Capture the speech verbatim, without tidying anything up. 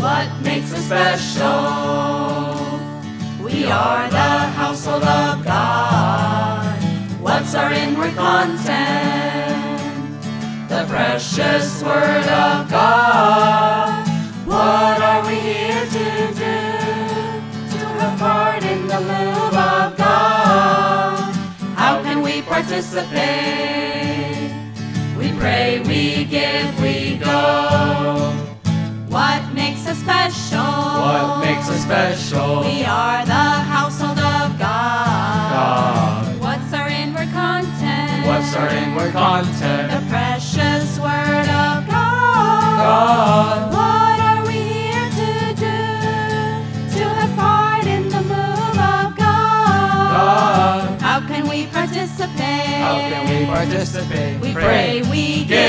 What makes us special? We are the household of God. What's our inward content? The precious Word of God. What are we here to do? To have part in the move of God. How can we participate? We pray, we give, we go. What makes us special? What makes us special? We are the household of God. God. What's our inward content? What's our inward content? The precious Word of God. God. What are we here to do? To have part in the move of God. God. How can we participate? How can we participate? We pray, we give.